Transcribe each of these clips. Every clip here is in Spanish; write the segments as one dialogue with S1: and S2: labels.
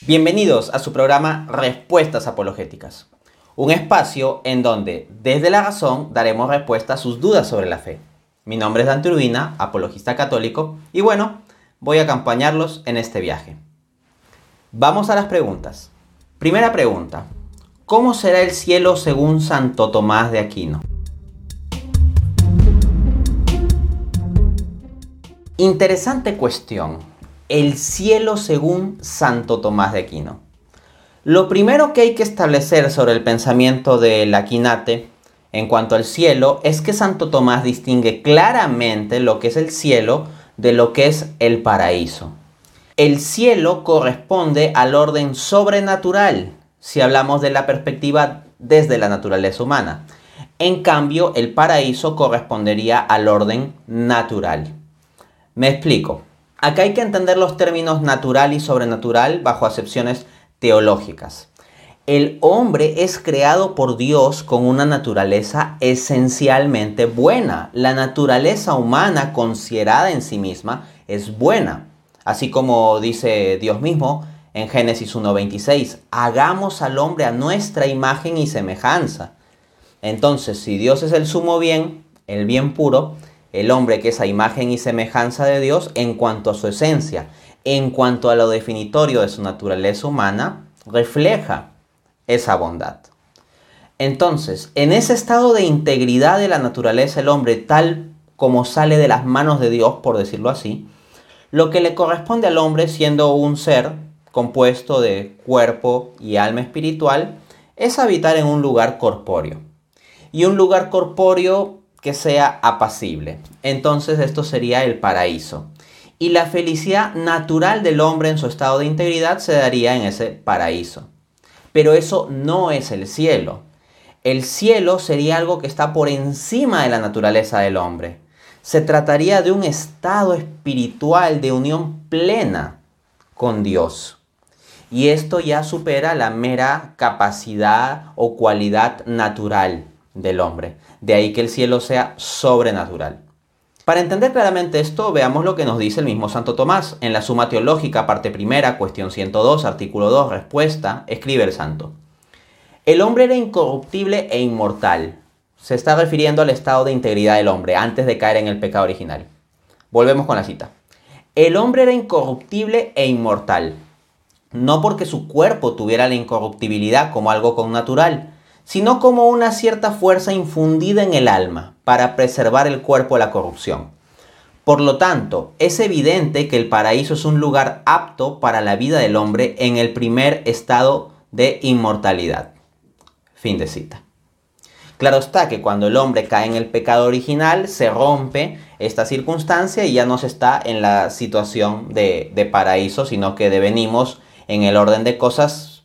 S1: Bienvenidos a su programa Respuestas Apologéticas, un espacio en donde desde la razón daremos respuesta a sus dudas sobre la fe. Mi nombre es Dante Urbina, apologista católico, y bueno, voy a acompañarlos en este viaje. Vamos a las preguntas. Primera pregunta: ¿cómo será el cielo según Santo Tomás de Aquino? Interesante cuestión. El cielo según Santo Tomás de Aquino. Lo primero que hay que establecer sobre el pensamiento del Aquinate en cuanto al cielo es que Santo Tomás distingue claramente lo que es el cielo de lo que es el paraíso. El cielo corresponde al orden sobrenatural, si hablamos de la perspectiva desde la naturaleza humana. En cambio, el paraíso correspondería al orden natural. Me explico. Acá hay que entender los términos natural y sobrenatural bajo acepciones teológicas. El hombre es creado por Dios con una naturaleza esencialmente buena. La naturaleza humana considerada en sí misma es buena. Así como dice Dios mismo en Génesis 1:26, hagamos al hombre a nuestra imagen y semejanza. Entonces, si Dios es el sumo bien, el bien puro, el hombre que es a imagen y semejanza de Dios en cuanto a su esencia, en cuanto a lo definitorio de su naturaleza humana, refleja esa bondad. Entonces, en ese estado de integridad de la naturaleza del hombre, tal como sale de las manos de Dios, por decirlo así, lo que le corresponde al hombre, siendo un ser compuesto de cuerpo y alma espiritual, es habitar en un lugar corpóreo. Y un lugar corpóreo que sea apacible. Entonces esto sería el paraíso. Y la felicidad natural del hombre en su estado de integridad se daría en ese paraíso. Pero eso no es el cielo. El cielo sería algo que está por encima de la naturaleza del hombre. Se trataría de un estado espiritual de unión plena con Dios. Y esto ya supera la mera capacidad o cualidad natural del hombre. De ahí que el cielo sea sobrenatural. Para entender claramente esto, veamos lo que nos dice el mismo Santo Tomás. En la Suma Teológica, parte primera, cuestión 102, artículo 2, respuesta, escribe el santo: el hombre era incorruptible e inmortal. Se está refiriendo al estado de integridad del hombre antes de caer en el pecado original. Volvemos con la cita. El hombre era incorruptible e inmortal, no porque su cuerpo tuviera la incorruptibilidad como algo connatural, sino como una cierta fuerza infundida en el alma para preservar el cuerpo de la corrupción. Por lo tanto, es evidente que el paraíso es un lugar apto para la vida del hombre en el primer estado de inmortalidad. Fin de cita. Claro está que cuando el hombre cae en el pecado original, se rompe esta circunstancia y ya no se está en la situación de paraíso, sino que devenimos en el orden de cosas,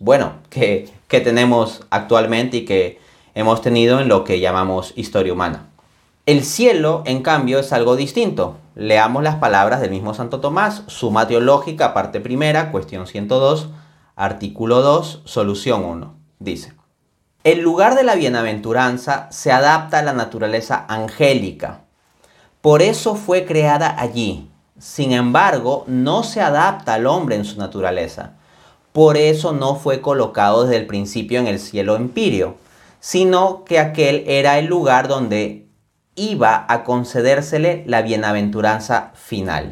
S1: que tenemos actualmente y que hemos tenido en lo que llamamos historia humana. El cielo, en cambio, es algo distinto. Leamos las palabras del mismo Santo Tomás, Suma Teológica, parte primera, cuestión 102, artículo 2, solución 1. Dice: el lugar de la bienaventuranza se adapta a la naturaleza angélica. Por eso fue creada allí. Sin embargo, no se adapta al hombre en su naturaleza. Por eso no fue colocado desde el principio en el cielo empíreo, sino que aquel era el lugar donde iba a concedérsele la bienaventuranza final.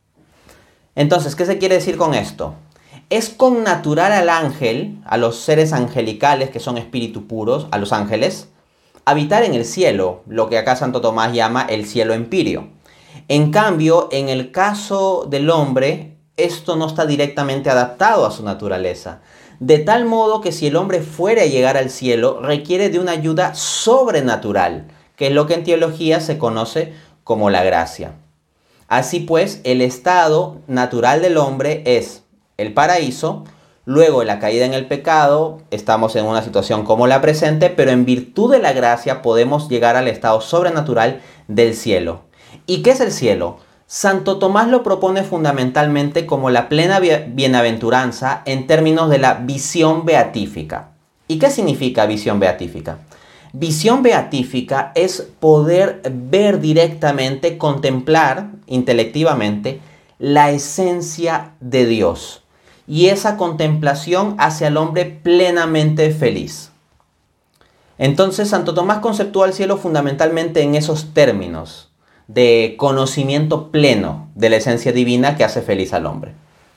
S1: Entonces, ¿qué se quiere decir con esto? Es connatural al ángel, a los seres angelicales que son espíritu puros, a los ángeles, habitar en el cielo, lo que acá Santo Tomás llama el cielo empíreo. En cambio, en el caso del hombre, esto no está directamente adaptado a su naturaleza. De tal modo que si el hombre fuera a llegar al cielo, requiere de una ayuda sobrenatural, que es lo que en teología se conoce como la gracia. Así pues, el estado natural del hombre es el paraíso. Luego de la caída en el pecado, estamos en una situación como la presente, pero en virtud de la gracia podemos llegar al estado sobrenatural del cielo. ¿Y qué es el cielo? Santo Tomás lo propone fundamentalmente como la plena bienaventuranza en términos de la visión beatífica. ¿Y qué significa visión beatífica? Visión beatífica es poder ver directamente, contemplar intelectivamente la esencia de Dios. y esa contemplación hace al hombre plenamente feliz. Entonces, Santo Tomás conceptúa el cielo fundamentalmente en esos términos de conocimiento pleno de la esencia divina que hace feliz al hombre.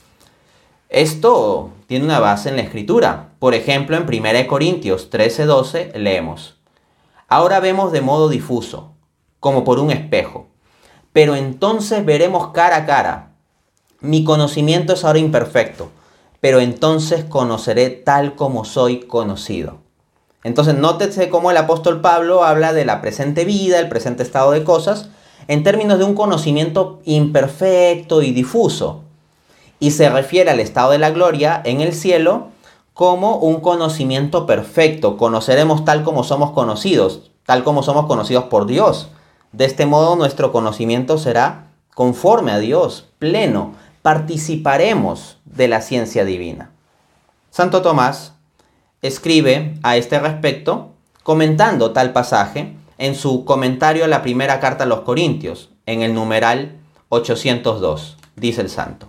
S1: Esto tiene una base en la Escritura. Por ejemplo, en 1 Corintios 13:12 leemos: Ahora vemos de modo difuso, como por un espejo, pero entonces veremos cara a cara. Mi conocimiento es ahora imperfecto, pero entonces conoceré tal como soy conocido. Entonces, nótese cómo el apóstol Pablo habla de la presente vida, el presente estado de cosas, en términos de un conocimiento imperfecto y difuso. Y se refiere al estado de la gloria en el cielo como un conocimiento perfecto. Conoceremos tal como somos conocidos por Dios. De este modo, nuestro conocimiento será conforme a Dios, pleno. Participaremos de la ciencia divina. Santo Tomás escribe a este respecto, comentando tal pasaje en su comentario a la primera carta a los Corintios, en el numeral 802. Dice el santo: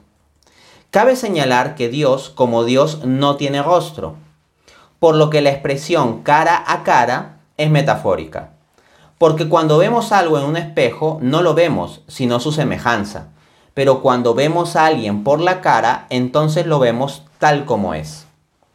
S1: Cabe señalar que Dios, como Dios, no tiene rostro, por lo que la expresión cara a cara es metafórica. Porque cuando vemos algo en un espejo, no lo vemos, sino su semejanza. Pero cuando vemos a alguien por la cara, entonces lo vemos tal como es.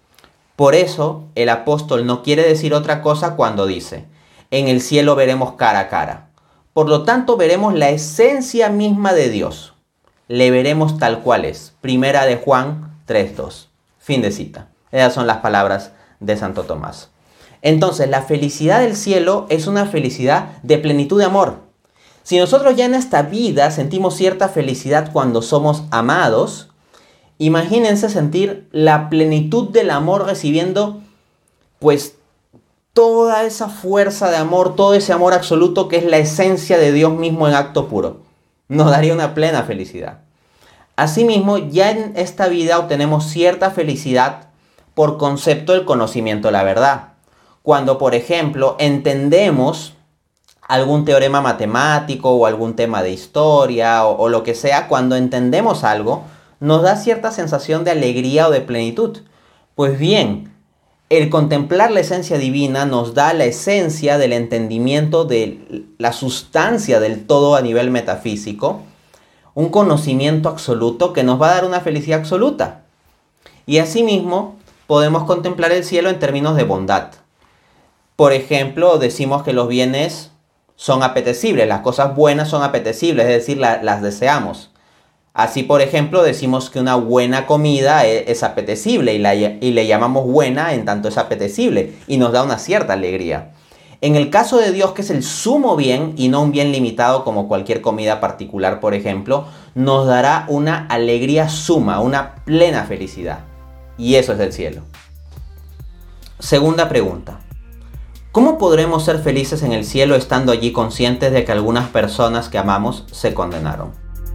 S1: Por eso, el apóstol no quiere decir otra cosa cuando dice: en el cielo veremos cara a cara. Por lo tanto, veremos la esencia misma de Dios. Le veremos tal cual es. Primera de Juan 3:2. Fin de cita. Esas son las palabras de Santo Tomás. Entonces, la felicidad del cielo es una felicidad de plenitud de amor. Si nosotros ya en esta vida sentimos cierta felicidad cuando somos amados, imagínense sentir la plenitud del amor recibiendo pues toda esa fuerza de amor, todo ese amor absoluto que es la esencia de Dios mismo en acto puro. Nos daría una plena felicidad. Asimismo, ya en esta vida obtenemos cierta felicidad por concepto del conocimiento de la verdad. Cuando, por ejemplo, entendemos algún teorema matemático o algún tema de historia o lo que sea, cuando entendemos algo, nos da cierta sensación de alegría o de plenitud. Pues bien, el contemplar la esencia divina nos da la esencia del entendimiento de la sustancia del todo a nivel metafísico, un conocimiento absoluto que nos va a dar una felicidad absoluta. Y asimismo, podemos contemplar el cielo en términos de bondad. Por ejemplo, decimos que los bienes son apetecibles, las cosas buenas son apetecibles, es decir, las deseamos. Así, por ejemplo, decimos que una buena comida es apetecible y le llamamos buena en tanto es apetecible y nos da una cierta alegría. En el caso de Dios, que es el sumo bien y no un bien limitado como cualquier comida particular, por ejemplo, nos dará una alegría suma, una plena felicidad. Y eso es el cielo. Segunda pregunta: ¿cómo podremos ser felices en el cielo estando allí conscientes de que algunas personas que amamos se condenaron?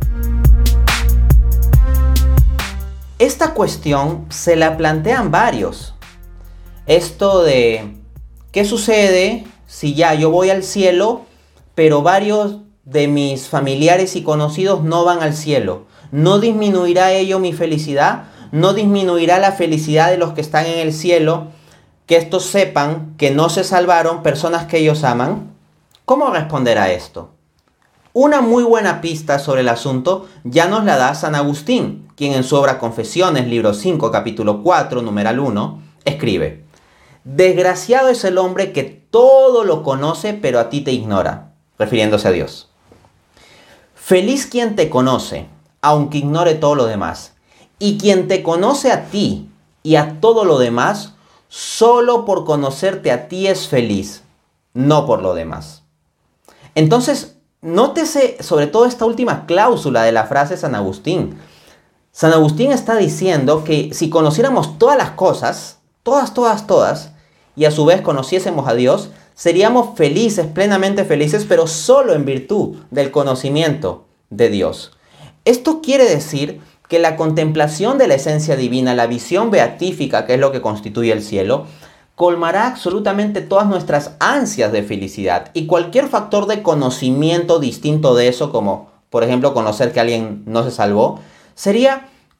S1: Esta cuestión se la plantean varios. Esto de ¿qué sucede si ya yo voy al cielo, pero varios de mis familiares y conocidos no van al cielo? ¿No disminuirá ello mi felicidad? ¿No disminuirá la felicidad de los que están en el cielo? Que estos sepan que no se salvaron personas que ellos aman. ¿Cómo responder a esto? Una muy buena pista sobre el asunto ya nos la da San Agustín, quien en su obra Confesiones, libro 5, capítulo 4, numeral 1, escribe: Desgraciado es el hombre que todo lo conoce, pero a ti te ignora, refiriéndose a Dios. Feliz quien te conoce, aunque ignore todo lo demás, y quien te conoce a ti y a todo lo demás, solo por conocerte a ti es feliz, no por lo demás. Entonces, nótese sobre todo esta última cláusula de la frase de San Agustín. San Agustín está diciendo que si conociéramos todas las cosas, todas, y a su vez conociésemos a Dios, seríamos felices, plenamente felices, pero solo en virtud del conocimiento de Dios. Esto quiere decir que la contemplación de la esencia divina, la visión beatífica, que es lo que constituye el cielo, colmará absolutamente todas nuestras ansias de felicidad, y cualquier factor de conocimiento distinto de eso, como por ejemplo conocer que alguien no se salvó, sería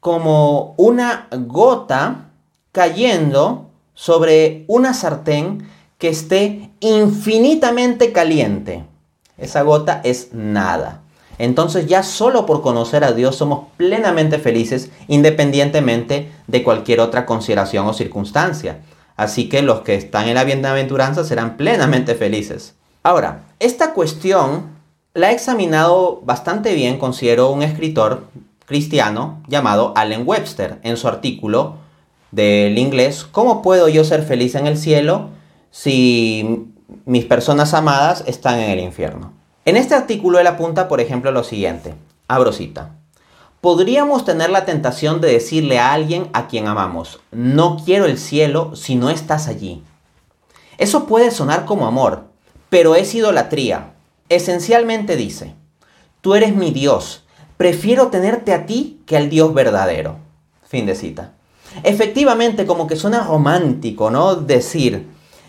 S1: como una gota cayendo sobre una sartén que esté infinitamente caliente. Esa gota es nada. Entonces ya solo por conocer a Dios somos plenamente felices independientemente de cualquier otra consideración o circunstancia. Así que los que están en la bienaventuranza serán plenamente felices. Ahora, esta cuestión la he examinado bastante bien, considero, un escritor cristiano llamado Allen Webster en su artículo del inglés ¿Cómo puedo yo ser feliz en el cielo si mis personas amadas están en el infierno? En este artículo él apunta, por ejemplo, lo siguiente, abro cita. Podríamos tener la tentación de decirle a alguien a quien amamos, no quiero el cielo si no estás allí. Eso puede sonar como amor, pero es idolatría. Esencialmente dice, tú eres mi Dios, prefiero tenerte a ti que al Dios verdadero. Fin de cita. Efectivamente, como que suena romántico, ¿no? Decir,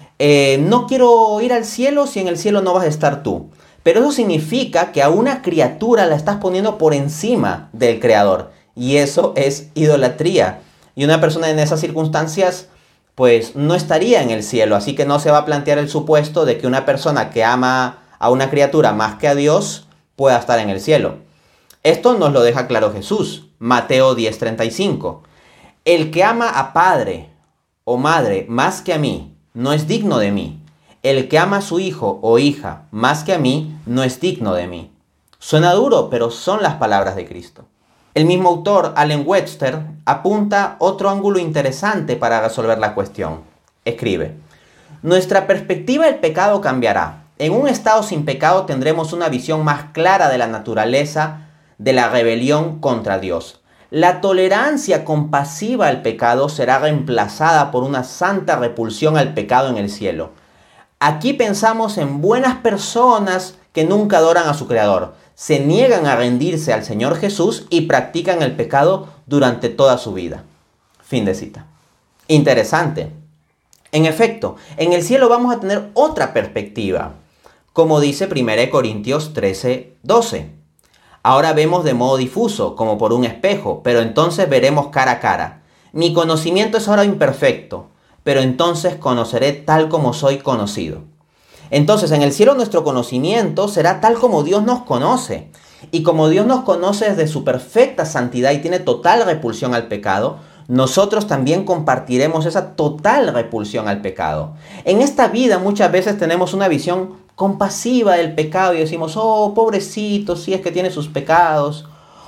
S1: no quiero ir al cielo si en el cielo no vas a estar tú. Pero eso significa que a una criatura la estás poniendo por encima del Creador. Y eso es idolatría. Y una persona en esas circunstancias, pues no estaría en el cielo. Así que no se va a plantear el supuesto de que una persona que ama a una criatura más que a Dios pueda estar en el cielo. Esto nos lo deja claro Jesús. Mateo 10:35. El que ama a padre o madre más que a mí, no es digno de mí. El que ama a su hijo o hija más que a mí, no es digno de mí. Suena duro, pero son las palabras de Cristo. El mismo autor, Allen Webster, apunta otro ángulo interesante para resolver la cuestión. Escribe, nuestra perspectiva del pecado cambiará. En un estado sin pecado tendremos una visión más clara de la naturaleza de la rebelión contra Dios. La tolerancia compasiva al pecado será reemplazada por una santa repulsión al pecado en el cielo. Aquí pensamos en buenas personas que nunca adoran a su Creador, se niegan a rendirse al Señor Jesús y practican el pecado durante toda su vida. Fin de cita. Interesante. En efecto, en el cielo vamos a tener otra perspectiva, como dice 1 Corintios 13:12. Ahora vemos de modo difuso, como por un espejo, pero entonces veremos cara a cara. Mi conocimiento es ahora imperfecto, pero entonces conoceré tal como soy conocido. Entonces en el cielo nuestro conocimiento será tal como Dios nos conoce. Y como Dios nos conoce desde su perfecta santidad y tiene total repulsión al pecado, nosotros también compartiremos esa total repulsión al pecado. En esta vida muchas veces tenemos una visión compasiva del pecado y decimos, oh, pobrecito, si es que tiene sus pecados.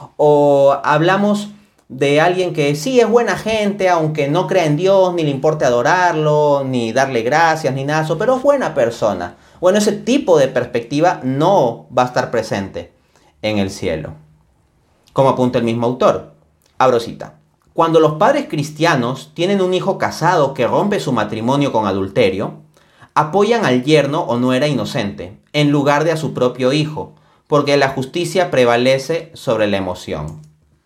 S1: O hablamos de alguien que sí es buena gente, aunque no crea en Dios, ni le importe adorarlo, ni darle gracias, ni nada de eso, pero es buena persona. Bueno, ese tipo de perspectiva no va a estar presente en el cielo. Como apunta el mismo autor. Abro cita. Cuando los padres cristianos tienen un hijo casado que rompe su matrimonio con adulterio, apoyan al yerno o nuera inocente, en lugar de a su propio hijo, porque la justicia prevalece sobre la emoción.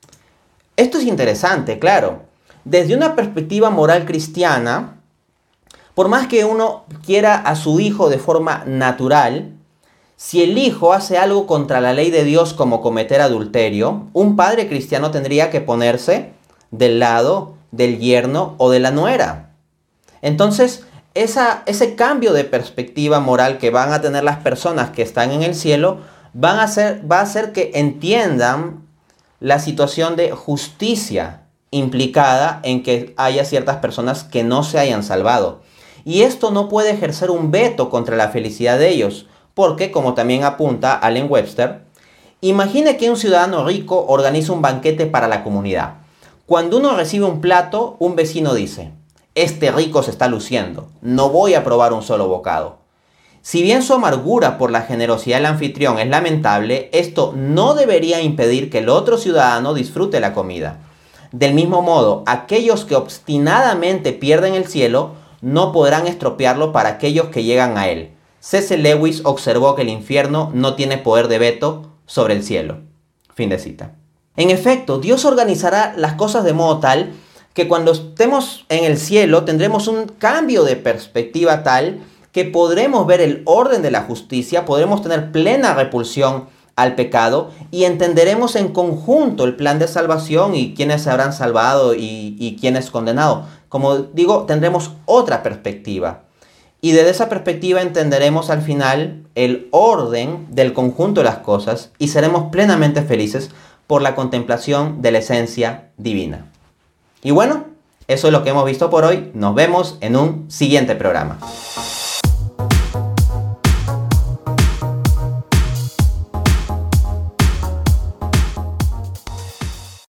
S1: Esto es interesante, claro. Desde una perspectiva moral cristiana, por más que uno quiera a su hijo de forma natural, si el hijo hace algo contra la ley de Dios como cometer adulterio, un padre cristiano tendría que ponerse del lado del yerno o de la nuera. Entonces, ese cambio de perspectiva moral que van a tener las personas que están en el cielo va a hacer que entiendan la situación de justicia implicada en que haya ciertas personas que no se hayan salvado. Y esto no puede ejercer un veto contra la felicidad de ellos, porque, como también apunta Allen Webster, imagine que un ciudadano rico organiza un banquete para la comunidad. Cuando uno recibe un plato, un vecino dice, este rico se está luciendo, no voy a probar un solo bocado. Si bien su amargura por la generosidad del anfitrión es lamentable, esto no debería impedir que el otro ciudadano disfrute la comida. Del mismo modo, aquellos que obstinadamente pierden el cielo no podrán estropearlo para aquellos que llegan a él. C.S. Lewis observó que el infierno no tiene poder de veto sobre el cielo. Fin de cita. En efecto, Dios organizará las cosas de modo tal que cuando estemos en el cielo tendremos un cambio de perspectiva tal que podremos ver el orden de la justicia, podremos tener plena repulsión al pecado y entenderemos en conjunto el plan de salvación y quiénes se habrán salvado y quiénes condenados. Como digo, tendremos otra perspectiva. Y desde esa perspectiva entenderemos al final el orden del conjunto de las cosas y seremos plenamente felices por la contemplación de la esencia divina. Y bueno, eso es lo que hemos visto por hoy. Nos vemos en un siguiente programa.